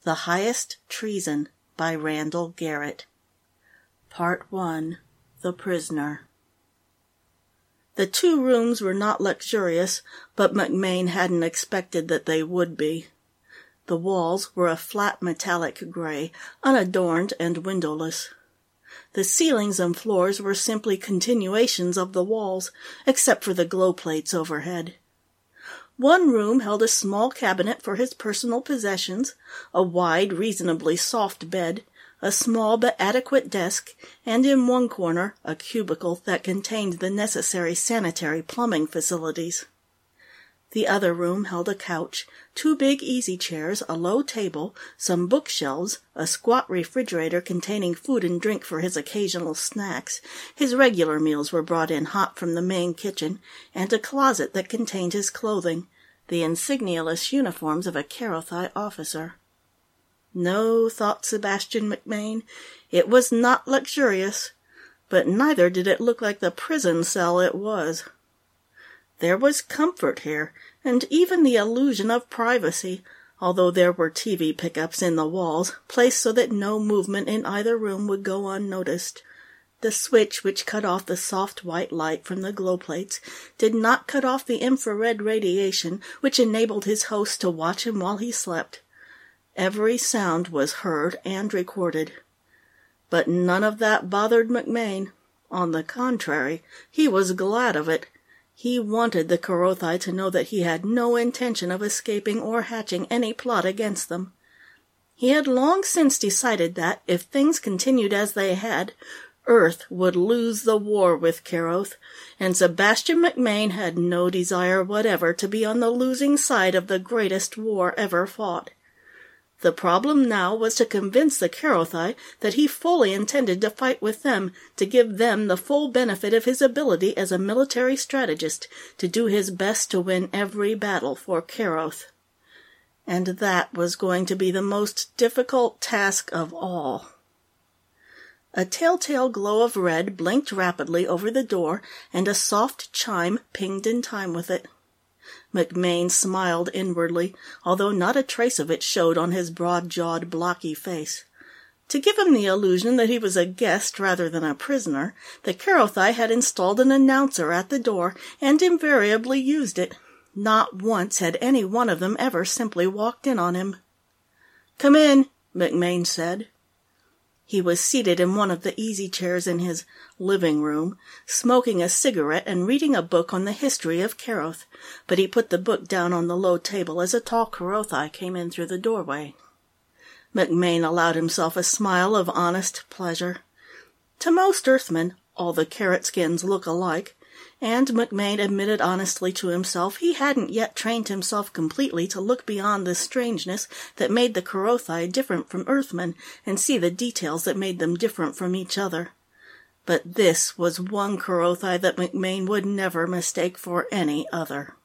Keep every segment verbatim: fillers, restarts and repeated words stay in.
The Highest Treason by Randall Garrett. Part one. The Prisoner. The two rooms were not luxurious, but McMain hadn't expected that they would be. The walls were a flat metallic gray, unadorned and windowless. The ceilings and floors were simply continuations of the walls, except for the glow plates overhead. One room held a small cabinet for his personal possessions, a wide, reasonably soft bed, a small but adequate desk, and in one corner a cubicle that contained the necessary sanitary plumbing facilities. The other room held a couch, two big easy chairs, a low table, some bookshelves, a squat refrigerator containing food and drink for his occasional snacks — his regular meals were brought in hot from the main kitchen — and a closet that contained his clothing, the insignialess uniforms of a Kerothi officer. No, thought Sebastian McMain, it was not luxurious, but neither did it look like the prison cell it was. There was comfort here, and even the illusion of privacy, although there were T V pickups in the walls, placed so that no movement in either room would go unnoticed. The switch which cut off the soft white light from the glow plates did not cut off the infrared radiation which enabled his host to watch him while he slept. Every sound was heard and recorded. But none of that bothered McMain. On the contrary, he was glad of it. He wanted the Kerothi to know that he had no intention of escaping or hatching any plot against them. He had long since decided that, if things continued as they had, Earth would lose the war with Keroth, and Sebastian McMain had no desire whatever to be on the losing side of the greatest war ever fought. The problem now was to convince the Kerothi that he fully intended to fight with them, to give them the full benefit of his ability as a military strategist, to do his best to win every battle for Keroth. And that was going to be the most difficult task of all. A telltale glow of red blinked rapidly over the door, and a soft chime pinged in time with it. McMain smiled inwardly, although not a trace of it showed on his broad-jawed, blocky face. To give him the illusion that he was a guest rather than a prisoner, the Kerothi had installed an announcer at the door, and invariably used it. Not once had any one of them ever simply walked in on him. "Come in," McMain said. He was seated in one of the easy chairs in his living room, smoking a cigarette and reading a book on the history of Keroth, but he put the book down on the low table as a tall Kerothi came in through the doorway. McMain allowed himself a smile of honest pleasure. To most Earthmen, all the Carrot-skins look alike, and McMain admitted honestly to himself he hadn't yet trained himself completely to look beyond the strangeness that made the Kerothi different from Earthmen and see the details that made them different from each other. But this was one Kerothi that McMain would never mistake for any other.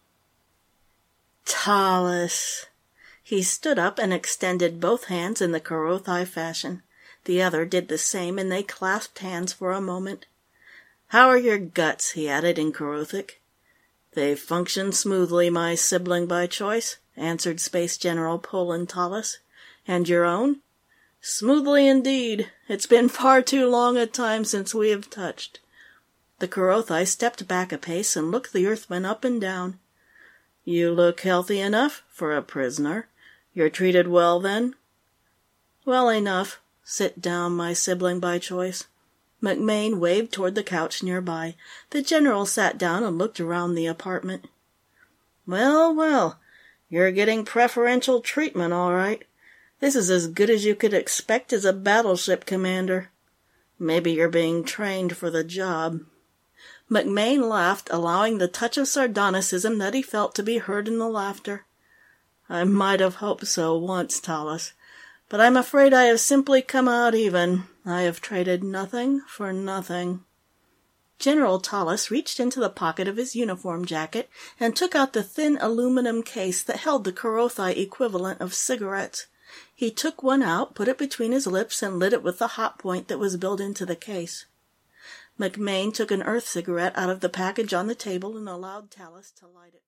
Tallis. He stood up and extended both hands in the Kerothi fashion. The other did the same, and they clasped hands for a moment. "How are your guts?" he added in Kerothic. "They function smoothly, my sibling by choice," answered Space General Polan Tallis. "And your own?" "Smoothly indeed. It's been far too long a time since we have touched." The Kerothi stepped back a pace and looked the Earthman up and down. "You look healthy enough for a prisoner. You're treated well, then?" "Well enough. Sit down, my sibling by choice." McMain waved toward the couch nearby. The general sat down and looked around the apartment. "Well, well, you're getting preferential treatment, all right. This is as good as you could expect as a battleship commander. Maybe you're being trained for the job." McMain laughed, allowing the touch of sardonicism that he felt to be heard in the laughter. "I might have hoped so once, Tallis. But I'm afraid I have simply come out even. I have traded nothing for nothing." General Tallis reached into the pocket of his uniform jacket and took out the thin aluminum case that held the Kerothi equivalent of cigarettes. He took one out, put it between his lips, and lit it with the hot point that was built into the case. McMain took an earth cigarette out of the package on the table and allowed Tallis to light it.